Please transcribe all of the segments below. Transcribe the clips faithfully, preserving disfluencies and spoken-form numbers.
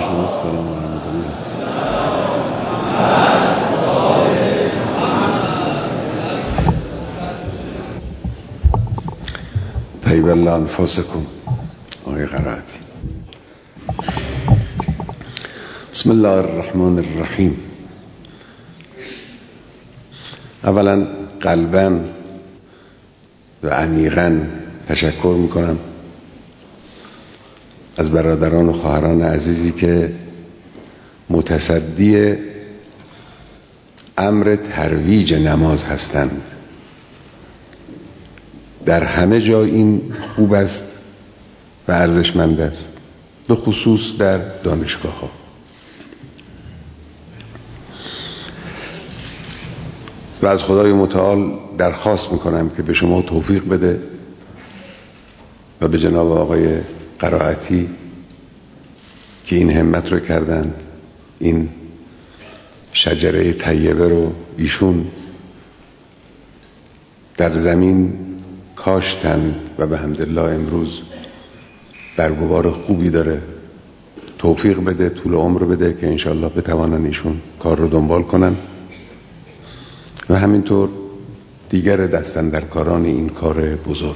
علیکم السلام و رحمت الله. طیب الله انفاسکم. آقای قرائتی. بسم الله الرحمن الرحیم. اولا قلباً و عمیقاً تشکر میکنم از برادران و خواهران عزیزی که متصدی امر ترویج نماز هستند. در همه جا این خوب است و ارزشمند است، به خصوص در دانشگاه ها. و از خدای متعال درخواست میکنم که به شما توفیق بده و به جناب آقای قرائتی که این همت رو کردند، این شجره طیبه رو ایشون در زمین کاشتند و به حمدالله امروز برگوار خوبی داره. توفیق بده، طول عمر بده که انشالله بتوانن ایشون کار رو دنبال کنن و همینطور دیگر دستاندرکاران این کار بزرگ.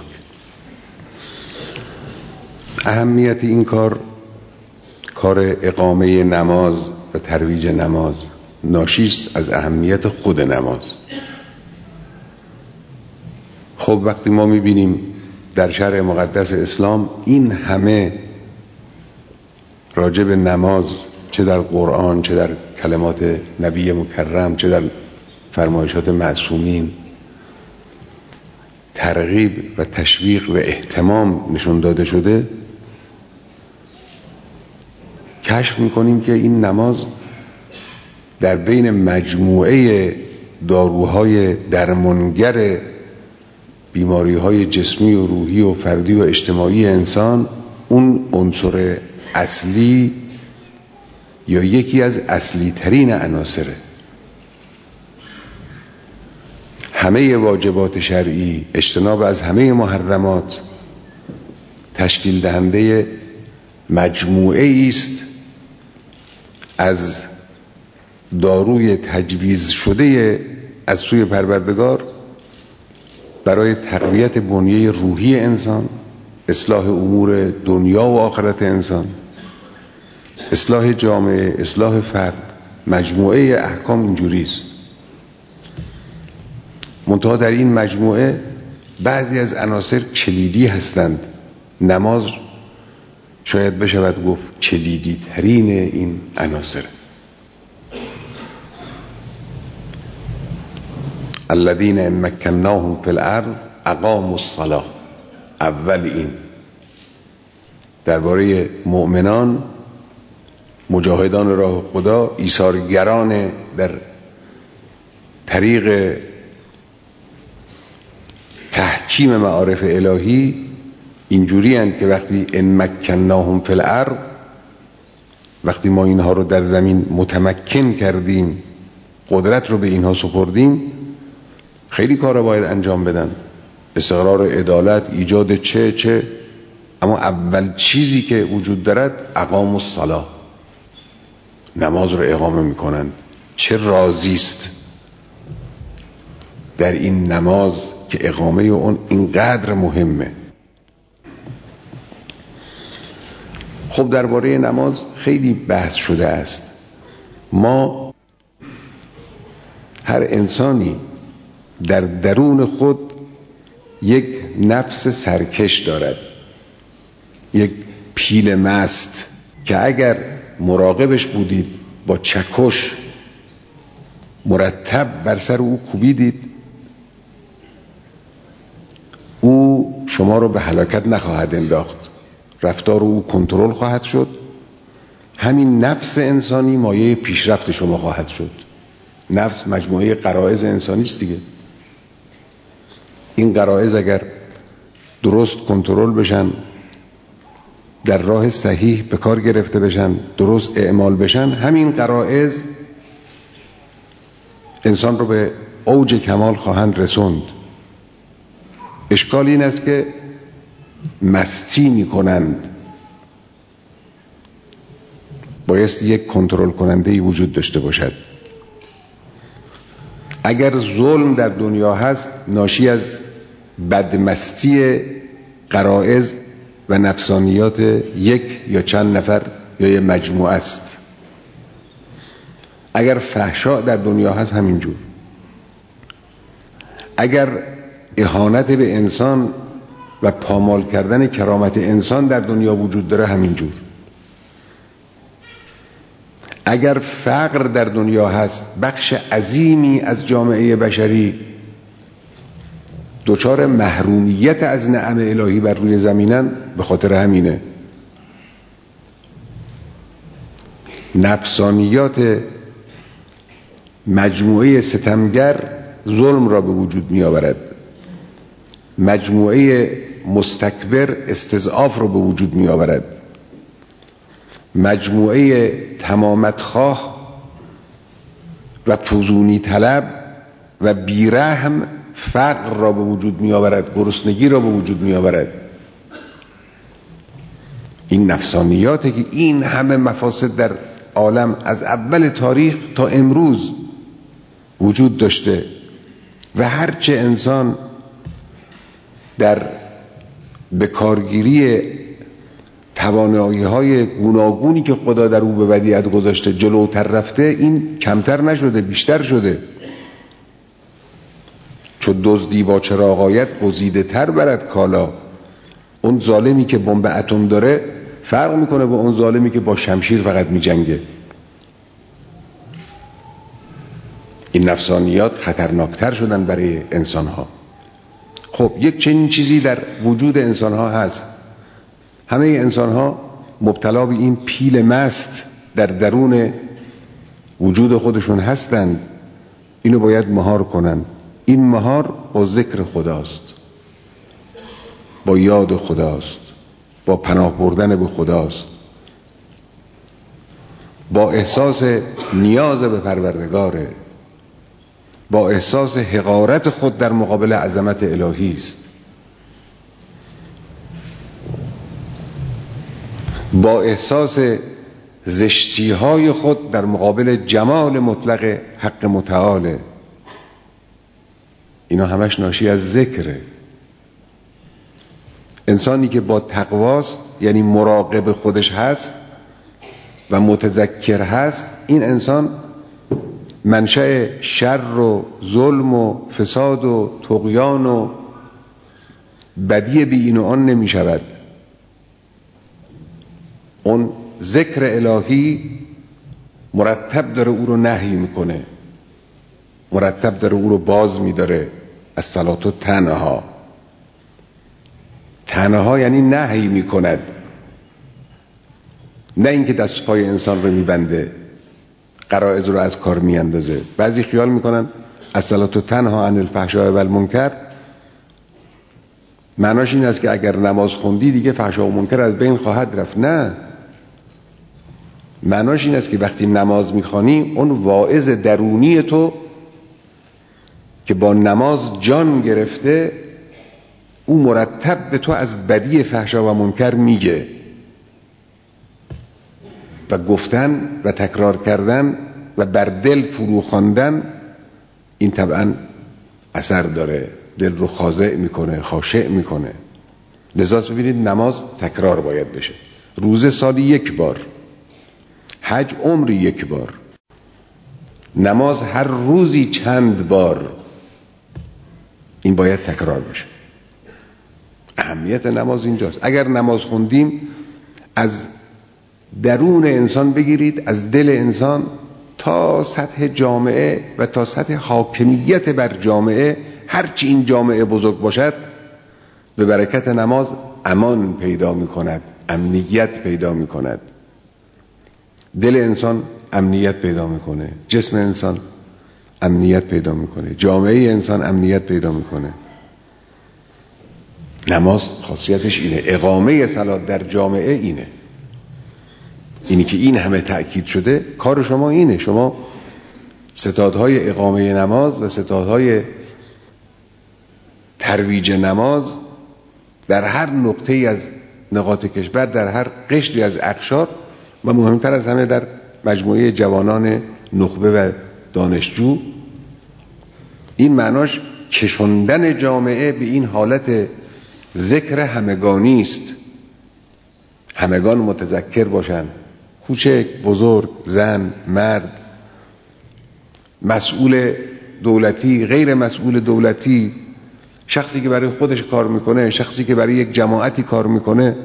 اهمیت این کار، کار اقامه نماز و ترویج نماز، ناشیست از اهمیت خود نماز. خب وقتی ما میبینیم در شرع مقدس اسلام این همه راجع به نماز، چه در قرآن، چه در کلمات نبی مکرم، چه در فرمایشات معصومین، ترغیب و تشویق و اهتمام نشون داده شده، کشف میکنیم که این نماز در بین مجموعه داروهای درمانگر بیماریهای جسمی و روحی و فردی و اجتماعی انسان اون عنصر اصلی یا یکی از اصلی ترین عناصره. همه واجبات شرعی، اجتناب از همه محرمات تشکیل دهنده مجموعه است از داروی تجویز شده از سوی پروردگار برای تقویت بنیه روحی انسان، اصلاح امور دنیا و آخرت انسان، اصلاح جامعه، اصلاح فرد. مجموعه احکام اینجوری است. منتها در این مجموعه بعضی از عناصر کلیدی هستند. نماز شاید بشود گفت کلیدی ترین این عناصر. الذین ان مکناهم فی الارض اقاموا الصلاة. اول این درباره مؤمنان، مجاهدان راه خدا، ایثارگران در طریق تحکیم معارف الهی، اینجوری هستند که وقتی ان مکناهم فی الارض، وقتی ما اینها رو در زمین متمکن کردیم، قدرت رو به اینها سپردیم، خیلی کارا باید انجام بدن، استقرار عدالت، ایجاد چه چه اما اول چیزی که وجود دارد اقام الصلاة، نماز رو اقامه میکنند. چه رازی است در این نماز که اقامه اون اینقدر مهمه. خب درباره نماز خیلی بحث شده است. ما هر انسانی در درون خود یک نفس سرکش دارد، یک پیل مست که اگر مراقبش بودید با چکش مرتب بر سر او کوبیدید، او شما رو به هلاکت نخواهد انداخت، رفتار او کنترل خواهد شد. همین نفس انسانی مایه پیشرفت شما خواهد شد. نفس مجموعه غرایز انسانی است دیگه. این غرایز اگر درست کنترل بشن، در راه صحیح به کار گرفته بشن، درست اعمال بشن، همین غرایز انسان رو به اوج کمال خواهند رسوند. اشکال این است که مستی می کنند بایستی یک کنترل کننده‌ای وجود داشته باشد. اگر ظلم در دنیا هست ناشی از بدمستی غرایز و نفسانیات یک یا چند نفر یا یک مجموعه است. اگر فحشا در دنیا هست همینجور. اگر اهانت به انسان و پامال کردن کرامت انسان در دنیا وجود داره همینجور. اگر فقر در دنیا هست بخش عظیمی از جامعه بشری دچار محرومیت از نعم الهی بر روی زمینن به خاطر همینه. نفسانیات مجموعه ستمگر ظلم را به وجود می آورد. مجموعه مستکبر استضعاف را به وجود می آورد. مجموعه تمامتخواه و فزونی طلب و بیرحم فقر را به وجود می آورد، گرسنگی را به وجود می آورد. این نفسانیاته که این همه مفاسد در عالم از اول تاریخ تا امروز وجود داشته و هرچه انسان در بکارگیری توانایی های گوناگونی که خدا در او به ودیعت گذاشته جلوتر رفته، این کمتر نشده بیشتر شده. چو دزدی با چراغایت گزیده تر برد کالا. اون ظالمی که بمب اتم داره فرق میکنه با اون ظالمی که با شمشیر فقط میجنگه. این نفسانیات خطرناکتر شدن برای انسانها. خب یک چنین چیزی در وجود انسانها هست. همه انسانها مبتلا به این پیل مست در درون وجود خودشون هستند. اینو باید مهار کنن. این مهار با ذکر خداست، با یاد خداست، با پناه بردن به خداست، با احساس نیاز به پروردگاره، با احساس حقارت خود در مقابل عظمت الهی است، با احساس زشتی های خود در مقابل جمال مطلق حق متعاله. اینا همش ناشی از ذکره. انسانی که با تقواست، یعنی مراقب خودش هست و متذکر هست، این انسان منشأ شر و ظلم و فساد و طغیان و بدی بی این و آن نمی شود. اون ذکر الهی مرتب داره او رو نهی میکنه، مرتب داره او رو باز میداره. از صلات و تنها تنها یعنی نهی میکند، نه اینکه دست پای انسان رو میبنده، غرایز رو از کار میاندازه. بعضی خیال میکنن از صلات و تنها عن الفحشاء و المنکر معناش این است که اگر نماز خوندی دیگه فحشا و منکر از بین خواهد رفت. نه، معناش این است که وقتی نماز میخوانی اون واعظ درونی تو که با نماز جان گرفته، او مرتب به تو از بدی فحشا و منکر میگه و گفتن و تکرار کردن و بر دل فرو خواندن این طبعا اثر داره، دل رو خاضع میکنه، خاشع میکنه. لذا ببینید نماز تکرار باید بشه. روزه سالی یک بار، حج عمری یک بار، نماز هر روزی چند بار، این باید تکرار بشه. اهمیت نماز اینجاست. اگر نماز خوندیم از درون انسان بگیرید، از دل انسان تا سطح جامعه و تا سطح حاکمیت بر جامعه، هرچی این جامعه بزرگ باشد به برکت نماز امان پیدا می کند، امنیت پیدا می کند. دل انسان امنیت پیدا میکنه، جسم انسان امنیت پیدا میکنه، جامعه انسان امنیت پیدا میکنه. نماز خاصیتش اینه، اقامه صلات در جامعه اینه. اینی که این همه تأکید شده، کار شما اینه. شما ستادهای اقامه نماز و ستادهای ترویج نماز در هر نقطه‌ای از نقاط کشور، در هر قشری از اقشار و مهمتر از همه در مجموعه جوانان نخبه و دانشجو، این معناش کشوندن جامعه به این حالت ذکر همگانی است. همگان متذکر باشن، کوچک، بزرگ، زن، مرد، مسئول دولتی، غیر مسئول دولتی، شخصی که برای خودش کار میکنه، شخصی که برای یک جماعتی کار میکنه،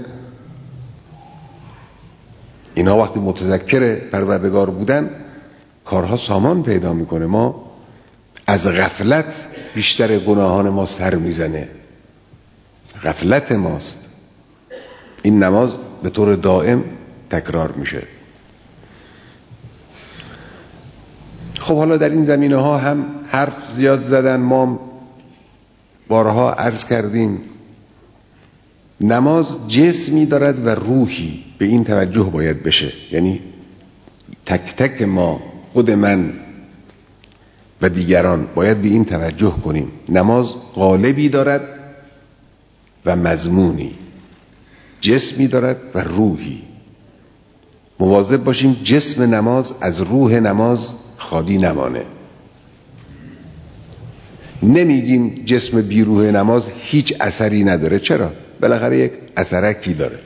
اینا وقتی متذکر پروردگار بودن کارها سامان پیدا میکنه. ما از غفلت بیشتر گناهان ما سر میزنه، غفلت ماست. این نماز به طور دائم تکرار میشه. خب حالا در این زمینه ها هم حرف زیاد زدن، ما بارها عرض کردیم نماز جسمی دارد و روحی، به این توجه باید بشه. یعنی تک تک ما، خود من و دیگران باید به این توجه کنیم. نماز قالبی دارد و مضمونی، جسمی دارد و روحی. مواظب باشیم جسم نماز از روح نماز خالی نمانه. نمیگیم جسم بی روح نماز هیچ اثری نداره، چرا؟ بالاخره یک اثرکی داره.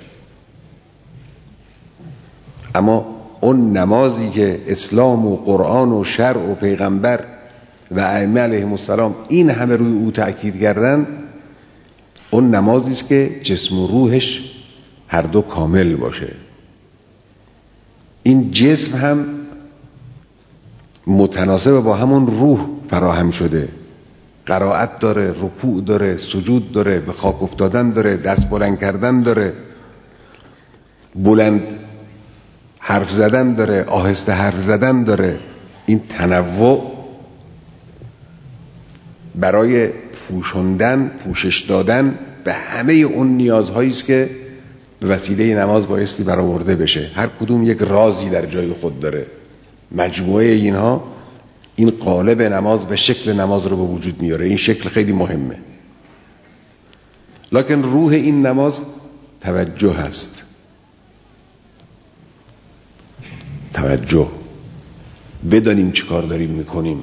اما اون نمازی که اسلام و قرآن و شرع و پیغمبر و ائمه علیهم السلام این همه روی او تأکید کردن، اون نمازی است که جسم و روحش هر دو کامل باشه. این جسم هم متناسب با همون روح فراهم شده، قرائت داره، رکوع داره، سجود داره، به خاک افتادن داره، دست بلند کردن داره، بلند حرف زدن داره، آهسته حرف زدن داره. این تنوع برای پوشوندن، پوشش دادن به همه اون نیازهایی است که به وسیله نماز بایستی برآورده بشه. هر کدوم یک رازی در جای خود داره. مجموعه اینها این قالب نماز و شکل نماز رو به وجود میاره. این شکل خیلی مهمه. لکن روح این نماز توجه هست. توجه، بدانیم چی کار داریم میکنیم.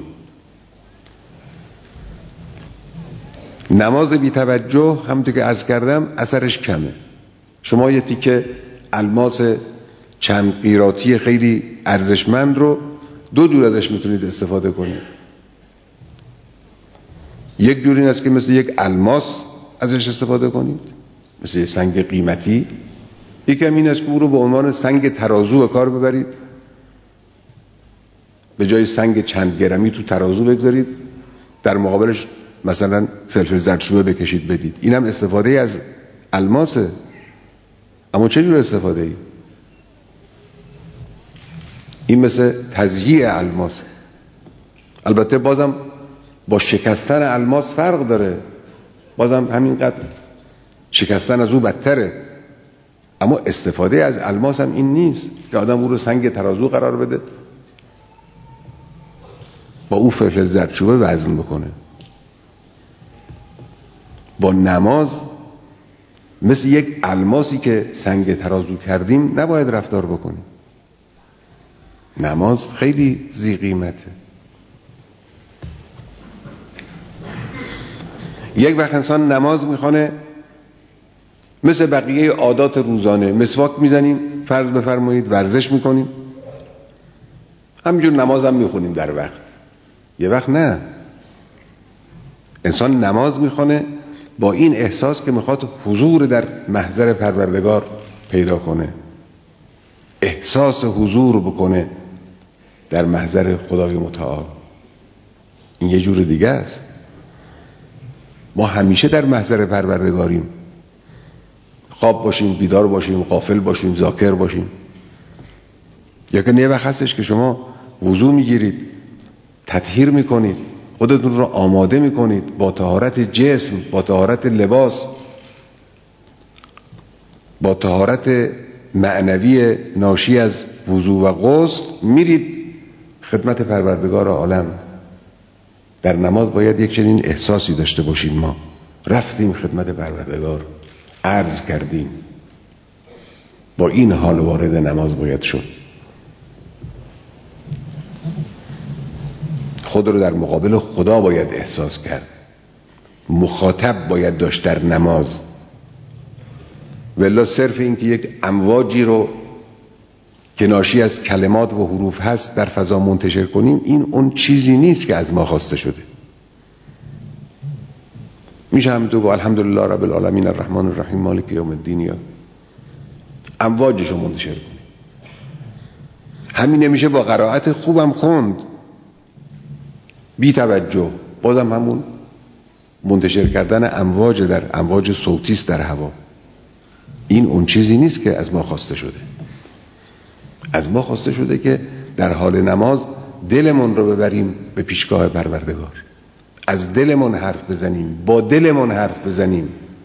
نماز بی توجه همونطور که عرض کردم اثرش کمه. شما یه تیکه الماس چند قیراطی خیلی ارزشمند رو دو جور ازش میتونید استفاده کنید. یک جور این است که مثل یک الماس ازش استفاده کنید، مثل سنگ قیمتی. یکم این است که او رو به عنوان سنگ ترازو به کار ببرید، به جای سنگ چند گرمی تو ترازو بگذارید، در مقابلش مثلا فلفل زردچوبه بکشید بدید. اینم استفاده از الماسه. اما چه جور استفاده ای؟ این مثل تضییع الماس. البته بازم با شکستن الماس فرق داره، بازم همینقدر شکستن از او بدتره. اما استفاده از الماس هم این نیست که آدم او رو سنگ ترازو قرار بده، با او فلفل زردچوبه وزن بکنه. با نماز مثل یک الماسی که سنگ ترازو کردیم نباید رفتار بکنیم. نماز خیلی ذی قیمته. یک وقت انسان نماز میخونه مثل بقیه عادات روزانه، مسواک میزنیم، فرض بفرمایید ورزش میکنیم، همینجور نماز هم میخونیم در وقت. یه وقت نه، انسان نماز میخونه با این احساس که میخواد حضور در محضر پروردگار پیدا کنه، احساس حضور بکنه در محضر خدای متعال. این یه جور دیگه است. ما همیشه در محضر پروردگاریم، خواب باشیم، بیدار باشیم، غافل باشیم، ذاکر باشیم. یا که یه وقت هستش که شما وضو میگیرید، تطهیر میکنید، خودتون رو آماده میکنید با طهارت جسم، با طهارت لباس، با طهارت معنوی ناشی از وضو و غسل، میرید خدمت پروردگار عالم. در نماز باید یک چنین احساسی داشته باشیم. ما رفتیم خدمت پروردگار، عرض کردیم، با این حال وارد نماز باید شد. خود رو در مقابل خدا باید احساس کرد، مخاطب باید داشت در نماز. ولی صرف این که یک امواجی رو که ناشی از کلمات و حروف هست در فضا منتشر کنیم، این اون چیزی نیست که از ما خواسته شده. میشه همینطور با الحمدلله رب العالمین الرحمن الرحیم مالک یوم الدین یا امواجش رو منتشر کنیم. همین نمیشه با قرائت خوبم خوند بی توجه، بازم همون منتشر کردن امواج در امواج صوتی است در هوا. این اون چیزی نیست که از ما خواسته شده. از ما خواسته شده که در حال نماز دلمون رو ببریم به پیشگاه پروردگار، از دلمون حرف بزنیم، با دلمون حرف بزنیم.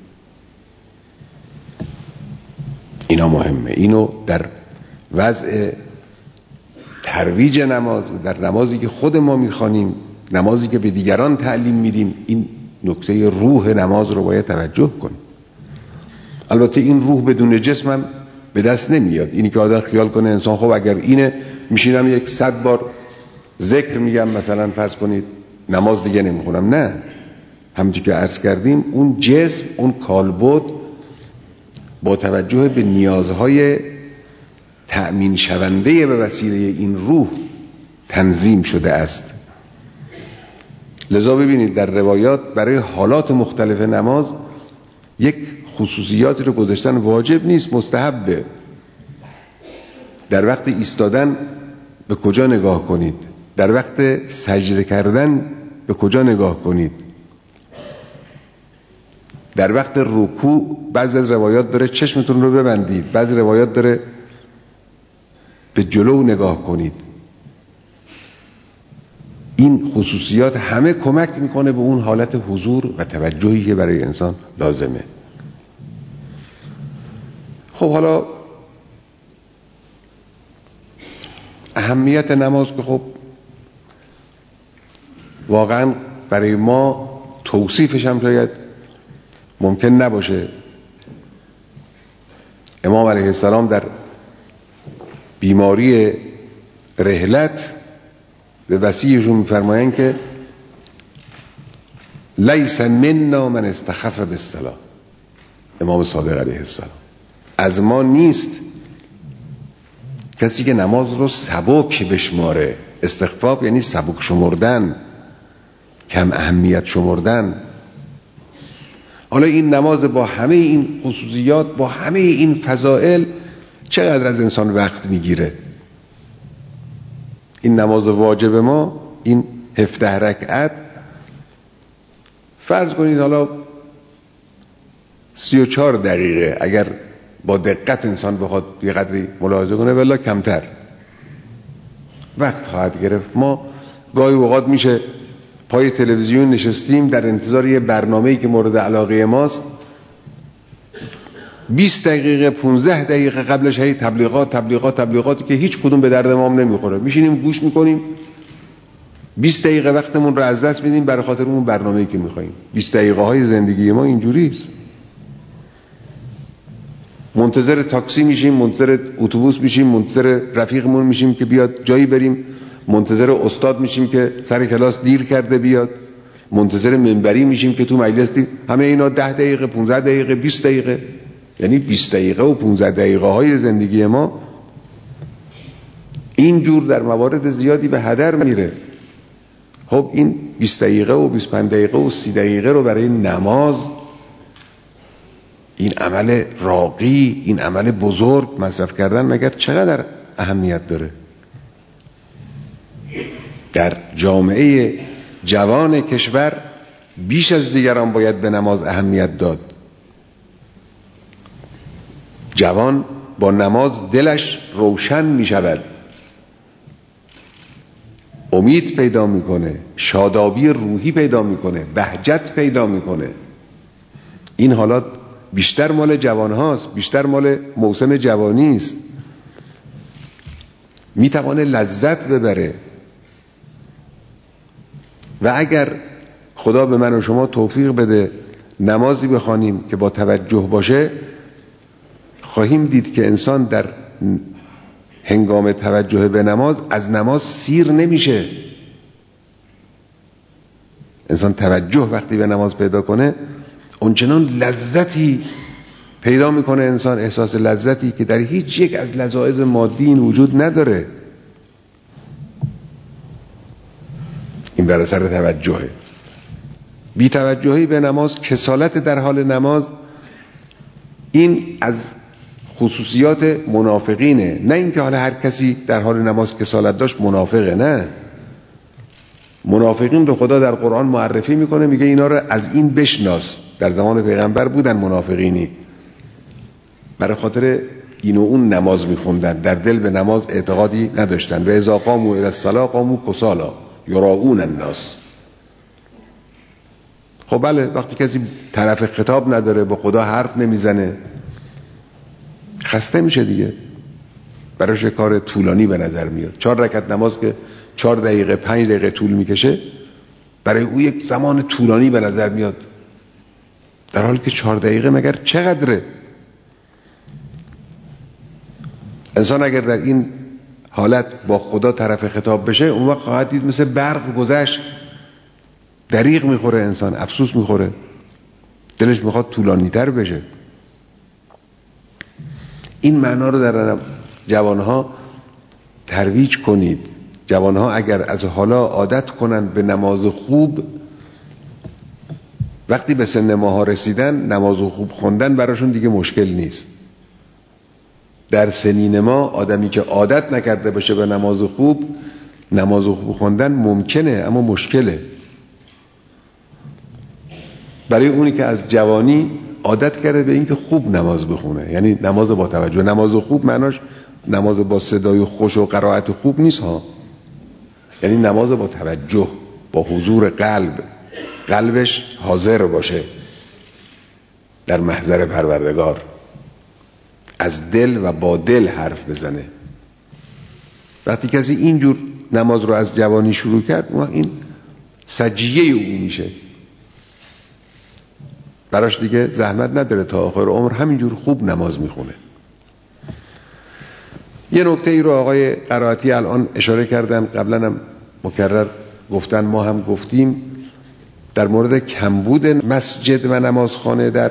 اینا مهمه. اینو در وضع ترویج نماز، در نمازی که خود ما میخوانیم، نمازی که به دیگران تعلیم میدیم، این نکته روح نماز رو باید توجه کنیم. البته این روح بدون جسم هم به دست نمیاد. اینی که آدم خیال کنه انسان خب اگر اینه میشینم یک صد بار ذکر میگم مثلا فرض کنید نماز دیگه نمیخونم. نه، همونطور که عرض کردیم اون جسم، اون کالبد با توجه به نیازهای تأمین شونده به وسیله این روح تنظیم شده است. لذا ببینید در روایات برای حالات مختلف نماز یک خصوصیاتی رو گذاشتن. واجب نیست، مستحبه. در وقت ایستادن به کجا نگاه کنید، در وقت سجده کردن به کجا نگاه کنید، در وقت رکوع بعضی از روایات داره چشمتون رو ببندید، بعضی روایات داره به جلو نگاه کنید. این خصوصیات همه کمک میکنه به اون حالت حضور و توجهی که برای انسان لازمه. خب حالا اهمیت نماز که خب واقعا برای ما توصیفش هم شاید ممکن نباشه. امام علیه السلام در بیماری رحلت به وصیشون میفرمایند که لیس منا من استخف بالصلاة. امام صادق علیه السلام از ما نیست کسی که نماز رو سبک بشماره. استخفاف یعنی سبک شمردن، کم اهمیت شمردن. حالا این نماز با همه این خصوصیات، با همه این فضائل، چقدر از انسان وقت میگیره؟ این نماز واجب ما، این هفده رکعت، فرض کنید حالا سی و چهار دقیقه اگر با دقت انسان بخواد یه قدری ملاحظه کنه، والله کمتر وقت خواهد گرفت. ما گاهی اوقات میشه پای تلویزیون نشستیم در انتظار یه برنامه‌ای که مورد علاقه ماست، بیست دقیقه پانزده دقیقه قبلش هی تبلیغات تبلیغات تبلیغاتی که هیچ کدوم به درد ما نمیخوره، میشینیم گوش میکنیم، بیست دقیقه وقتمون رو از دست میدیم برای خاطر اون برنامه‌ای که میخوایم. بیست دقیقه های زندگی ما اینجوریست. منتظر تاکسی میشیم، منتظر اتوبوس میشیم، منتظر رفیقمون میشیم که بیاد جایی بریم، منتظر استاد میشیم که سر کلاس دیر کرده بیاد، منتظر منبری میشیم که تو مجلس دیر. همه اینا ده دقیقه پانزده دقیقه بیست دقیقه، یعنی بیست دقیقه و پانزده دقیقه های زندگی ما اینجور در موارد زیادی به هدر میره. خب این بیست دقیقه و بیست و پنج دقیقه و سی دقیقه رو برای نماز، این عمل راقی، این عمل بزرگ مصرف کردن مگر چقدر اهمیت داره؟ در جامعه جوان کشور بیش از دیگران باید به نماز اهمیت داد. جوان با نماز دلش روشن می شود، امید پیدا میکنه، شادابی روحی پیدا میکنه، بهجت پیدا میکنه. این حالات بیشتر مال جوان هاست، بیشتر مال موسم جوانی است. میتوانه لذت ببره. و اگر خدا به من و شما توفیق بده نمازی بخوانیم که با توجه باشه، خواهیم دید که انسان در هنگام توجه به نماز از نماز سیر نمیشه. انسان توجه وقتی به نماز پیدا کنه اونچنان لذتی پیدا میکنه، انسان احساس لذتی که در هیچ یک از لذایذ مادی این وجود نداره. این بر اثر توجهه. بی توجهی به نماز، کسالت در حال نماز، این از خصوصیات منافقینه. نه اینکه حالا هر کسی در حال نماز کسالت داشت منافقه، نه. منافقین رو خدا در قرآن معرفی میکنه، میگه اینا رو از این بشناس. در زمان پیغمبر بودن منافقینی، برای خاطر این و اون نماز میخوندن، در دل به نماز اعتقادی نداشتن. و اذا قاموا الی الصلاة قاموا کسالی یراؤون الناس. خب بله، وقتی کسی طرف خطاب نداره، با خدا حرف نمیزنه، خسته میشه دیگه، براش کار طولانی به نظر میاد. چهار رکعت نماز که چهار دقیقه پنج دقیقه طول میکشه، برای او یک زمان طولانی به نظر میاد، در حالی که چهار دقیقه مگر چقدره؟ انسان اگر در این حالت با خدا طرف خطاب بشه، اون وقت خواهد دید مثل برق گذشت، دریغ میخوره انسان، افسوس میخوره، دلش میخواد طولانی تر بشه. این معنا رو در جوانها ترویج کنید. جوانها اگر از حالا عادت کنن به نماز خوب، وقتی به سن ماها رسیدن نماز خوب خوندن براشون دیگه مشکل نیست. در سنین ما آدمی که عادت نکرده باشه به نماز خوب، نماز خوب خوندن ممکنه اما مشکله. برای اونی که از جوانی عادت کرده به این که خوب نماز بخونه، یعنی نماز با توجه. نماز خوب معناش نماز با صدای خوش و قرائت خوب نیست ها، یعنی نماز با توجه، با حضور قلب، قلبش حاضر باشه در محضر پروردگار، از دل و با دل حرف بزنه. وقتی کسی اینجور نماز رو از جوانی شروع کرد، اون این سجیه او میشه، براش دیگه زحمت نداره، تا آخر عمر همینجور خوب نماز میخونه. یه نکته ای رو آقای قرائتی الان اشاره کردن، قبلا هم مکرر گفتن، ما هم گفتیم، در مورد کمبود مسجد و نمازخانه در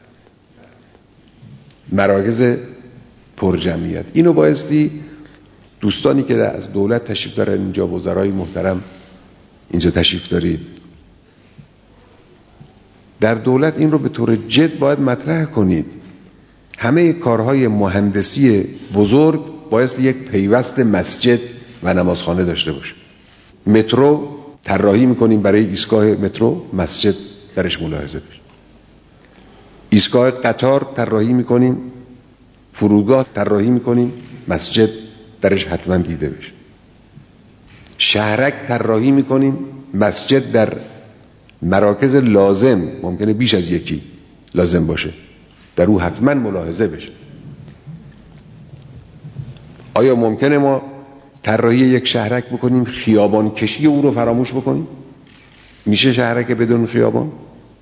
مراکز پرجمعیت. اینو بایستی دوستانی که از دولت تشریف دارن اینجا، وزرای محترم اینجا تشریف دارید، در دولت این رو به طور جد باید مطرح کنید. همه کارهای مهندسی بزرگ باید یک پیوست مسجد و نمازخانه داشته باشه. مترو طراحی میکنیم، برای ایستگاه مترو مسجد درش ملاحظه بشه. ایستگاه قطار طراحی میکنیم، فرودگاه طراحی میکنیم، مسجد درش حتما دیده بشه. شهرک طراحی میکنیم، مسجد در مراکز لازم، ممکنه بیش از یکی لازم باشه، در او حتما ملاحظه بشه. آیا ممکنه ما طراحی یک شهرک بکنیم، خیابان کشی او رو فراموش بکنیم؟ میشه شهرک بدون خیابان؟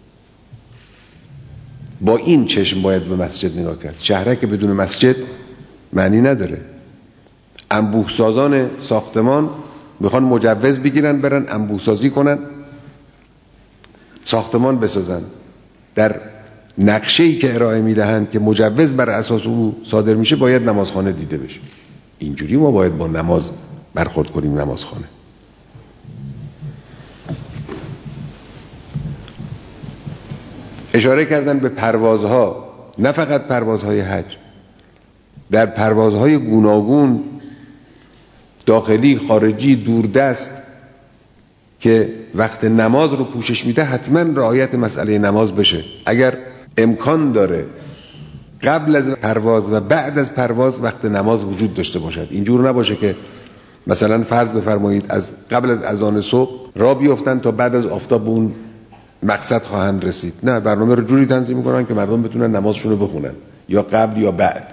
با این چشم باید به مسجد نگاه کرد. شهرک بدون مسجد معنی نداره. انبوه سازان ساختمان میخوان مجوز بگیرن، برن انبوه سازی کنن، ساختمان بسازن، در نقشه‌ای که ارائه میدهند که مجوز بر اساس او صادر میشه باید نمازخانه دیده بشه. اینجوری ما باید با نماز برخورد کنیم. نمازخانه اشاره کردن به پروازها، نه فقط پروازهای حج، در پروازهای گوناگون، داخلی، خارجی، دوردست، که وقت نماز رو پوشش میده، حتما رعایت مسئله نماز بشه. اگر امکان داره قبل از پرواز و بعد از پرواز وقت نماز وجود داشته باشد. اینجور نباشه که مثلا فرض بفرمایید از قبل از اذان صبح راه بیفتن تا بعد از آفتاب به اون مقصد خواهند رسید. نه، برنامه رو جوری تنظیم میکنن که مردم بتونن نمازشون رو بخونن، یا قبل یا بعد.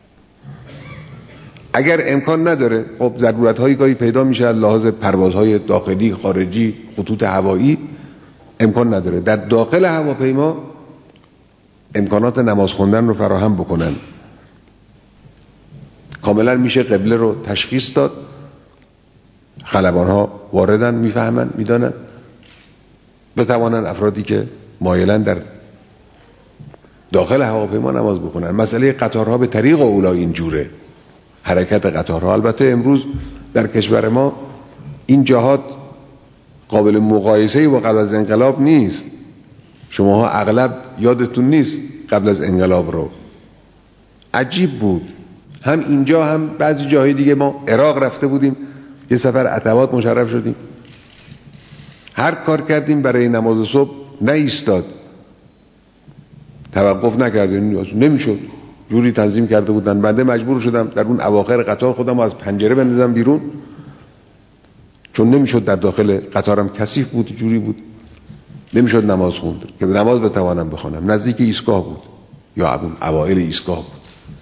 اگر امکان نداره، خب ضرورت هایی گاهی پیدا میشه، لحاظ پروازهای داخلی، خارجی، خطوط هوایی، امکان نداره، در داخل هواپیما امکانات نماز خوندن رو فراهم بکنن. کاملا میشه قبله رو تشخیص داد. خلبان ها واردن، میفهمن، میدانن، بتوانن افرادی که مایلن در داخل هواپیما نماز بخونن. مسئله قطارها به طریق اولا اینجوره، حرکت قطارها. البته امروز در کشور ما این جهات قابل مقایسه با قبل از انقلاب نیست. شماها اغلب یادتون نیست قبل از انقلاب رو. عجیب بود، هم اینجا هم بعضی جاهای دیگه. ما عراق رفته بودیم، یه سفر عتبات مشرف شدیم، هر کار کردیم برای نماز صبح نایستاد، توقف نکردیم، نمیشد. جوری تنظیم کرده بودن، بنده مجبور شدم در اون اواخر قطار خودم از پنجره بندازم بیرون، چون نمیشد در داخل قطارم کثیف بود، جوری بود نمیشد نماز خوند که نماز بتوانم بخونم. نزدیک ایستگاه بود یا اوایل ایستگاه بود،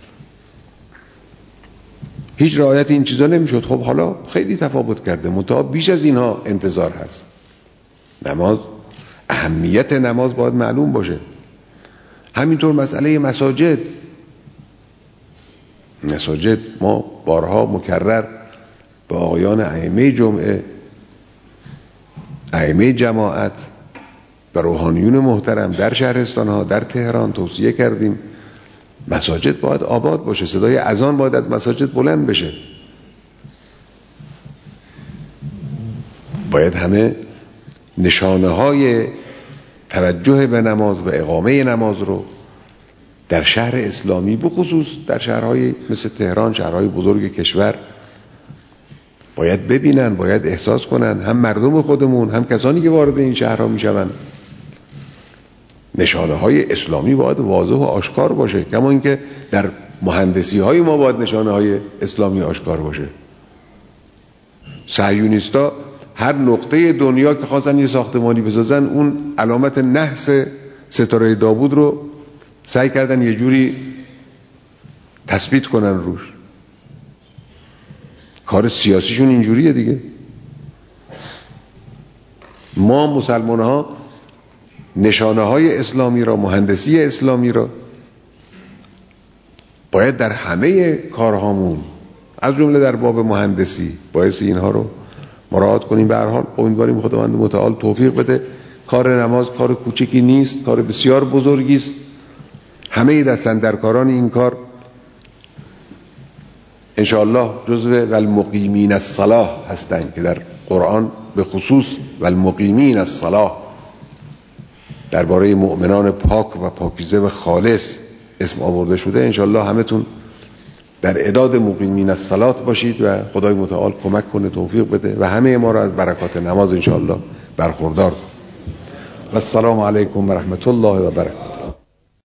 هیچ رعایت این چیزا نمیشد. خب حالا خیلی تفاوت کرده، منتها بیش از اینها انتظار هست. نماز، اهمیت نماز باید معلوم باشه. همینطور مسئله مساجد. مساجد ما بارها مکرر به آقایان ائمه جمعه، ائمه جماعت و روحانیون محترم در شهرستان ها، در تهران توصیه کردیم مساجد باید آباد باشه، صدای اذان باید از مساجد بلند بشه، باید همه نشانه های توجه به نماز و اقامه نماز رو در شهر اسلامی، بخصوص در شهرهای مثل تهران، شهرهای بزرگ کشور، باید ببینن، باید احساس کنن، هم مردم خودمون هم کسانی که وارد این شهرها میشون. نشانه های اسلامی باید واضح و آشکار باشه، کما اینکه در مهندسی های ما باید نشانه های اسلامی آشکار باشه. صهیونیستا هر نقطه دنیا که خواستن یه ساختمانی بسازن، اون علامت نحس ستاره داوود رو سعی کردن یه جوری تثبیت کنن روش. کار سیاسیشون اینجوریه دیگه. ما مسلمان ها نشانه های اسلامی را، مهندسی اسلامی را باید در همه کارهامون، از جمله در باب مهندسی، باید اینها رو مراعات کنیم. به هر حال امیدواریم خداوند متعال توفیق بده. کار نماز کار کوچکی نیست، کار بسیار بزرگی است. همه دستاندرکاران این کار انشاءالله جزو والمقیمین الصلاة هستند که در قرآن به خصوص والمقیمین الصلاة درباره مؤمنان پاک و پاکیزه و خالص اسم آورده شده. انشاءالله همتون در اعداد مقیمین الصلاة باشید و خدای متعال کمک کنه، توفیق بده و همه ما را از برکات نماز انشاءالله برخوردار کنه. و السلام علیکم و رحمت الله و برکاته.